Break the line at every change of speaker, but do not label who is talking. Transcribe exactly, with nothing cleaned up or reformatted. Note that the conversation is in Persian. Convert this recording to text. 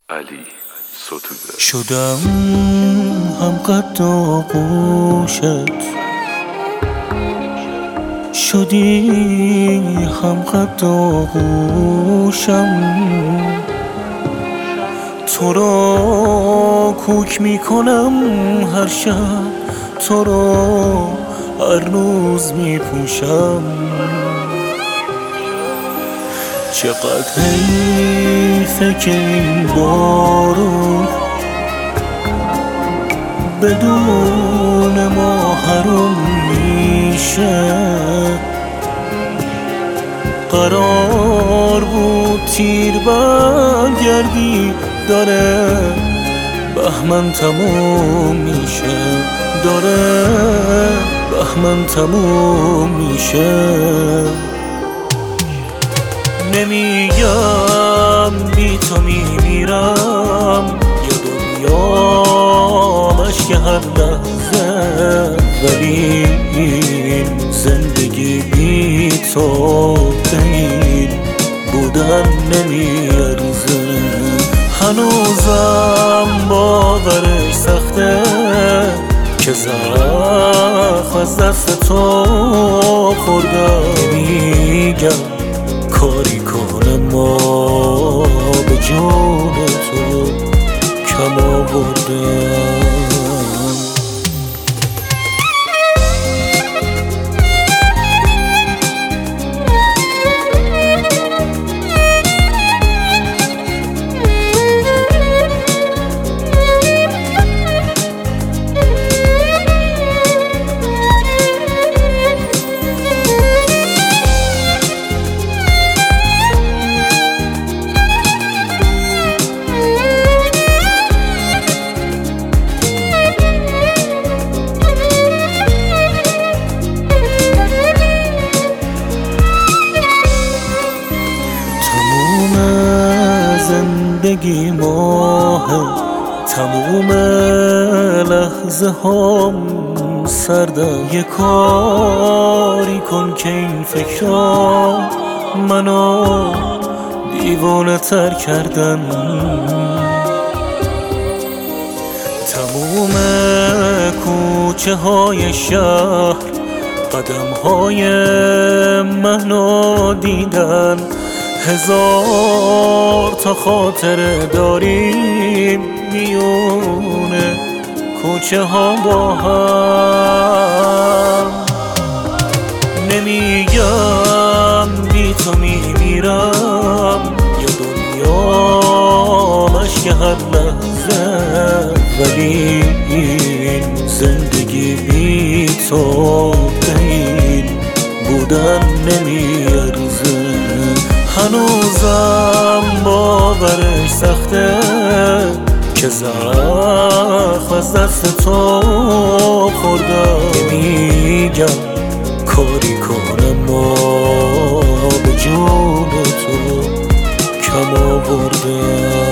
علی ستوده.
شدم هم قد آغوشت، شدی هم قد آغوشم. تو را کوک میکنم هر شب، تو را هر روز میپوشم. چقدر حیفه که این بارون بدون ما حروم میشه. قرار بود تیر برگردی، داره بهمن تموم میشه، داره بهمن تموم میشه. نمیگم بی تو میمیرم، یا دنیا مشک هر لحظه، ولی این زندگی بی تو این بودن نمیارزه. هنوزم باورش سخته که زخم از دست تو خوردم. میگم کاری کنم ما به جون تو کم آوردم. زندگی ماه تموم لحظه هم سردم. یه کاری کن که این فکرها منو دیوانه تر کردن. تموم کوچه های شهر قدم های منو دیدن. هزار تا خاطره داریم میونه کوچه ها با هم. نمیگم بی تو میمیرم، یا دنیا مشک هر لحظه، ولی این زندگی بی تو این بودن نمیارزه. هنوزم باورش سخته که زخم از دست تو خوردم. میگم کاری کنم ما به جون تو کم آوردم.